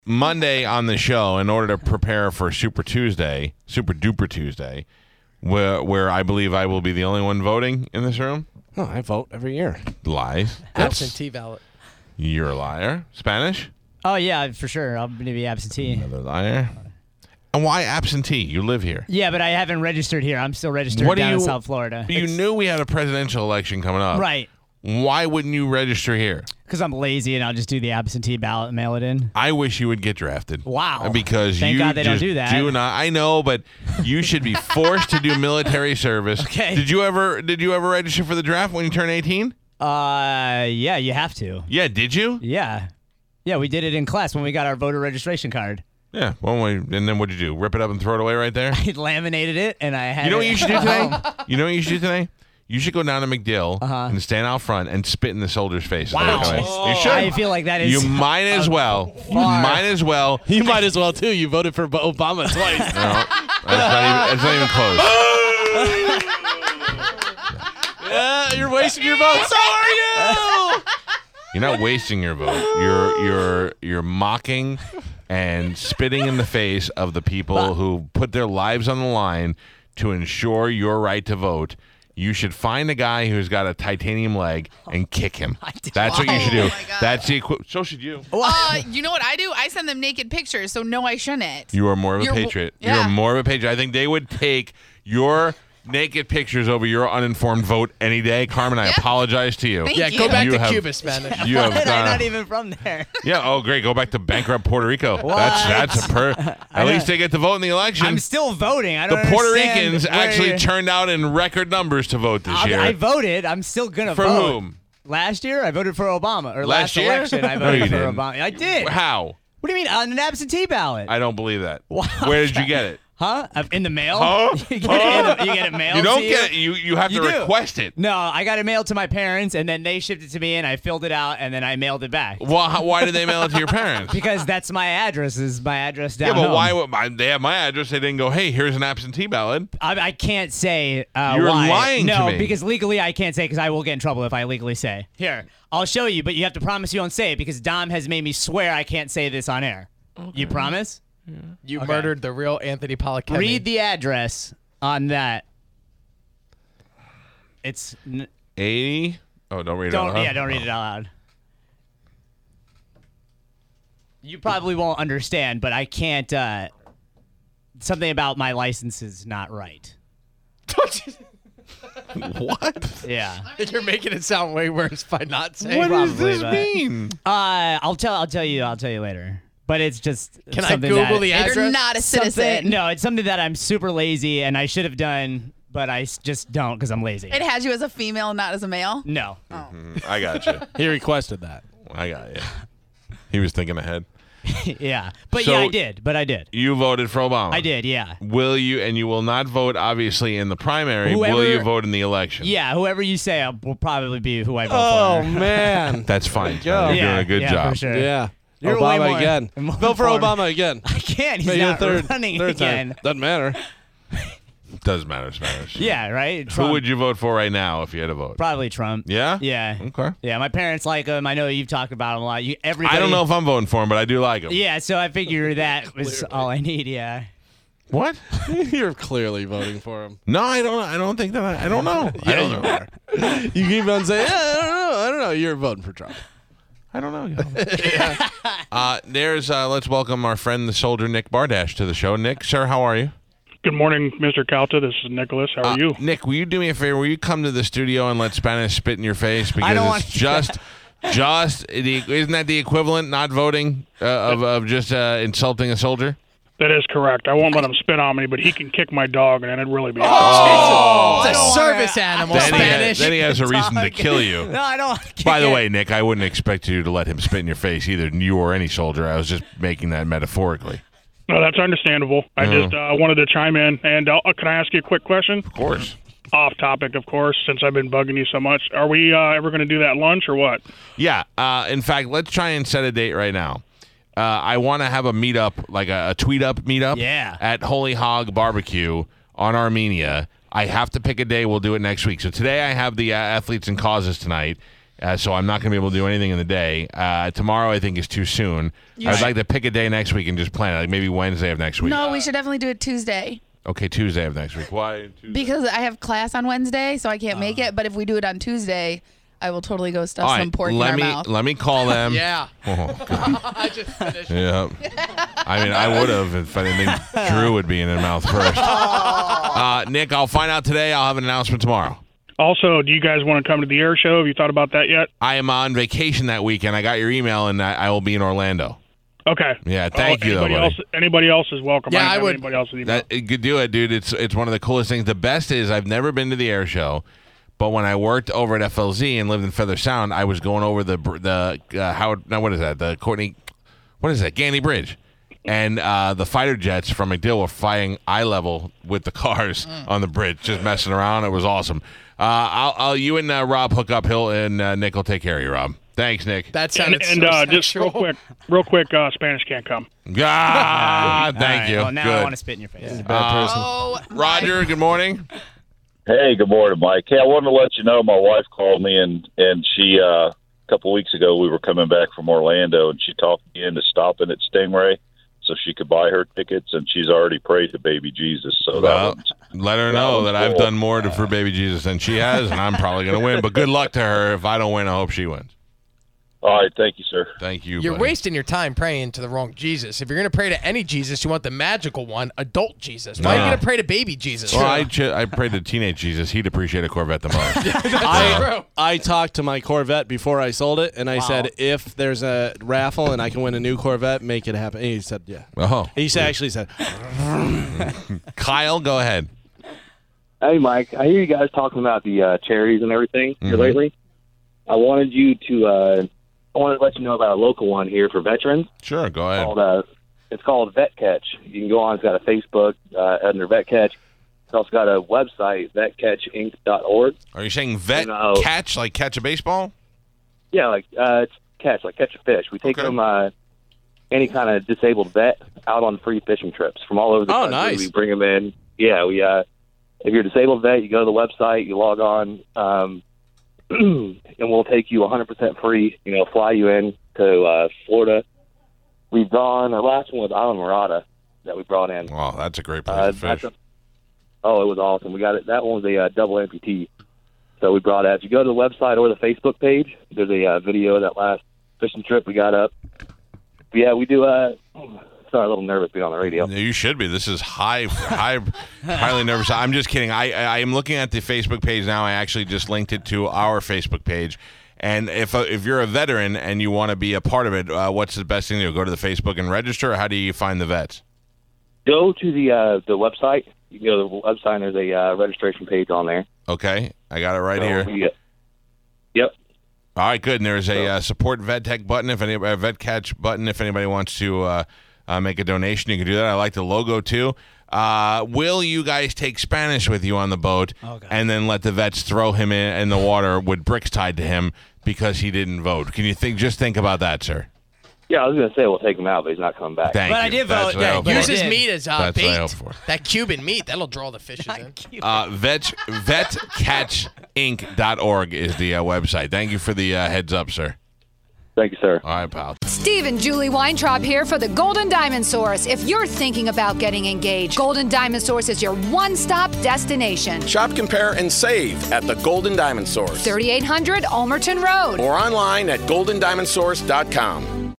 Monday on the show, in order to prepare for Super Duper Tuesday, where I believe I will be the only one voting in this room. Oh, I vote every year. Lies. Absentee ballot. You're a liar. Spanish? Oh, yeah, for sure. I'm going to be absentee. Another liar. And why absentee? You live here. Yeah, but I haven't registered here. I'm still registered down in South Florida. You knew we had a presidential election coming up. Right. Why wouldn't you register here? Because I'm lazy and I'll just do the absentee ballot and mail it in. I wish you would get drafted. Wow. Because Thank you God they don't just do that. do not. I know, but you should be forced to do military service. Okay. Did you ever register for the draft when you turn 18? Yeah, you have to. Yeah, did you? Yeah. Yeah, we did it in class when we got our voter registration card. Yeah. And then what'd you do? Rip it up and throw it away right there? I laminated it and I had You know what it you should do at today? home. You know what you should do today? You should go down to McDill and stand out front and spit in the soldier's face. Wow. You should. I feel like that is... You might as well. You might as well. You might as well, too. You voted for Obama twice. No, that's not even close. Yeah, you're wasting your vote. So are you. You're not wasting your vote. You're mocking and spitting in the face of the people who put their lives on the line to ensure your right to vote. You should find a guy who's got a titanium leg and kick him. That's what you should do. Oh my God. That's the so should you. You know what I do? I send them naked pictures, so no, I shouldn't. You are more of a patriot. You Yeah. are more of a patriot. I think they would take your naked pictures over your uninformed vote any day. Carmen, I apologize to you. Thank Yeah, you. go back You to have- Cuba, Spanish. You have I'm done. not even from there. Yeah. Oh, great. Go back to bankrupt Puerto Rico. That's at least they get to vote in the election. I'm still voting. I The don't Puerto understand Ricans where actually you're- turned out in record numbers to vote this year. I voted. I'm still going to For vote. whom? Last year, I voted for Obama. Or Last last year? election, I No, voted you for didn't. Obama. I did. How? What do you mean? On an absentee ballot. I don't believe that. Wow. Where did you get it? Huh? In the mail? Huh? you get it mailed You don't to get it. You have to You do. request it. No, I got it mailed to my parents, and then they shipped it to me, and I filled it out, and then I mailed it back. Well, why did they mail it to your parents? Because that's my address. Is my address down Yeah, but home. why would they have my address? They didn't go, hey, here's an absentee ballot. I can't say You're why. lying to No, me. because legally I can't say because I will get in trouble if I legally say. Here, I'll show you, but you have to promise you won't say it because Dom has made me swear I can't say this on air. Okay. You promise? You murdered the real Anthony Polakemi. Read the address on that. It's 80? Oh, don't read it out loud. don't read it out loud. You probably won't understand, but I can't. Something about my license is not right. What? Yeah. You're making it sound way worse by not saying. What does Probably, this but- mean? I'll tell you later. But it's just Can I something Google that, the address? You're not a citizen. No, it's something that I'm super lazy and I should have done, but I just don't because I'm lazy. It has you as a female, not as a male. No. I got you. He requested that. I got you. He was thinking ahead. Yeah. But So- yeah, I did. But I did. You voted for Obama. I did, yeah. Will you, and you will not vote, obviously, in the primary. Will Whoever- you vote in the election? Yeah, whoever you say will probably be who I vote Oh, for. man. That's fine. go. You're yeah, doing a good yeah, job. for sure. Yeah. You're way Obama more- again. more Vote for informed. Obama again. I can't. He's Maybe not third running time. again. Doesn't matter. Does matter, Spanish. Yeah, right? Who Trump. would you vote for right now if you had to vote? Probably Trump. Yeah? Yeah. Okay. Yeah, my parents like him. I know you've talked about him a lot. Everybody, I don't know if I'm voting for him, but I do like him. Yeah, so I figure that was all I need, yeah. What? You're clearly voting for him. No, I don't. I don't think that. I don't know. I don't know. You keep on saying, yeah, I don't know. You're voting for Trump. I don't know. Let's welcome our friend, the soldier, Nick Bardash, to the show. Nick, sir, how are you? Good morning, Mr. Calta. This is Nicholas. How are you? Nick, will you do me a favor? Will you come to the studio and let Spanish spit in your face? Because don't it's want- isn't that the equivalent, not voting, of just insulting a soldier? That is correct. I won't let him spit on me, but he can kick my dog, and it'd really be It's I a don't service animal, Spanish. Then he has a reason to kill you. No, I don't. By the way, Nick, I wouldn't expect you to let him spit in your face, either you or any soldier. I was just making that metaphorically. No, that's understandable. I just wanted to chime in. And can I ask you a quick question? Of course. Off topic, of course, since I've been bugging you so much. Are we ever going to do that lunch or what? Yeah. In fact, let's try and set a date right now. I want to have a meetup, like a tweet up meetup at Holy Hog Barbecue on Armenia. I have to pick a day. We'll do it next week. So today I have the athletes and causes tonight. So I'm not going to be able to do anything in the day. Tomorrow I think is too soon. I'd like to pick a day next week and just plan it, like maybe Wednesday of next week. No, we should definitely do it Tuesday. Okay, Tuesday of next week. Why Tuesday? Because I have class on Wednesday, so I can't make it. But if we do it on Tuesday, I will totally go stuff All some right, pork in our mouth. let me call them. Yeah. Oh, I just finished. yeah. I mean, I would have if I didn't think Drew would be in his mouth first. Nick, I'll find out today. I'll have an announcement tomorrow. Also, do you guys want to come to the air show? Have you thought about that yet? I am on vacation that weekend. I got your email, and I will be in Orlando. Okay. Yeah, thank you, though, buddy. Anybody else is welcome. Yeah, I I would. Anybody else's email. You could do it, dude. It's one of the coolest things. The best is I've never been to the air show, but when I worked over at FLZ and lived in Feather Sound, I was going over the Howard. No, what is that? The Courtney. What is that? Gandy Bridge. And the fighter jets from MacDill were flying eye level with the cars on the bridge, just messing around. It was awesome. I'll you and Rob hook up. And Nick will take care of you, Rob. Thanks, Nick. That sounded and so just real quick, Spanish can't come. Thank All right, you. Well, now Good. I want to spit in your face. Oh, Roger, good morning. Hey, good morning, Mike. Hey, I wanted to let you know my wife called me, and she a couple weeks ago we were coming back from Orlando, and she talked me into stopping at Stingray so she could buy her tickets, and she's already prayed to baby Jesus. So Well, that let her know that I've done more for baby Jesus than she has, and I'm probably going to win. But good luck to her. If I don't win, I hope she wins. all right, thank you, sir. Thank you. You're buddy. wasting your time praying to the wrong Jesus. If you're going to pray to any Jesus, you want the magical one, adult Jesus. Why are you No. going to pray to baby Jesus? Well, I prayed to teenage Jesus. He'd appreciate a Corvette the most. I talked to my Corvette before I sold it, and I said, if there's a raffle and I can win a new Corvette, make it happen. And he said, yeah. Oh, He actually said, Kyle, go ahead. Hey, Mike, I hear you guys talking about the charities and everything here lately. I wanted to let you know about a local one here for veterans. Sure, go ahead. It's called Vet Catch. You can go on. It's got a Facebook under Vet Catch. It's also got a website, vetcatchinc.org. Are you saying vet And, catch, like catch a baseball? Yeah, it's catch a fish. We take Okay. them, any kind of disabled vet, out on free fishing trips from all over the country. nice. We bring them in. Yeah, if you're a disabled vet, you go to the website, you log on, and we'll take you 100% free, fly you in to Florida. We've gone, our last one was Island Murata that we brought in. Oh, that's a great place to fish. It was awesome. We got it. That one was a double amputee. So we brought that. If you go to the website or the Facebook page, there's a video of that last fishing trip we got up. But yeah, we do. Sorry, a little nervous being on the radio. You should be. This is highly nervous. I'm just kidding. I am looking at the Facebook page now. I actually just linked it to our Facebook page. And if you're a veteran and you want to be a part of it, what's the best thing to do? Go to the Facebook and register, or how do you find the vets? Go to the website. You can go to the website, and there's a registration page on there. Okay, I got it right here. Yep. All right, good. And there's a support VetTech button, a Vet Catch button, if anybody wants to make a donation, you can do that. I like the logo too. Will you guys take Spanish with you on the boat and then let the vets throw him in the water with bricks tied to him because he didn't vote? Can you think about that, sir? Yeah, I was going to say we'll take him out, but he's not coming back. Thank you. But I did That's vote. what I Yeah, hope Use for. his meat as That's what I bait. hope for. That Cuban meat, that'll draw the fishes in. Vetcatchinc.org is the website. Thank you for the heads up, sir. Thank you, sir. All right, pal. Steve and Julie Weintraub here for the Golden Diamond Source. If you're thinking about getting engaged, Golden Diamond Source is your one-stop destination. Shop, compare, and save at the Golden Diamond Source. 3800 Almerton Road. Or online at goldendiamondsource.com.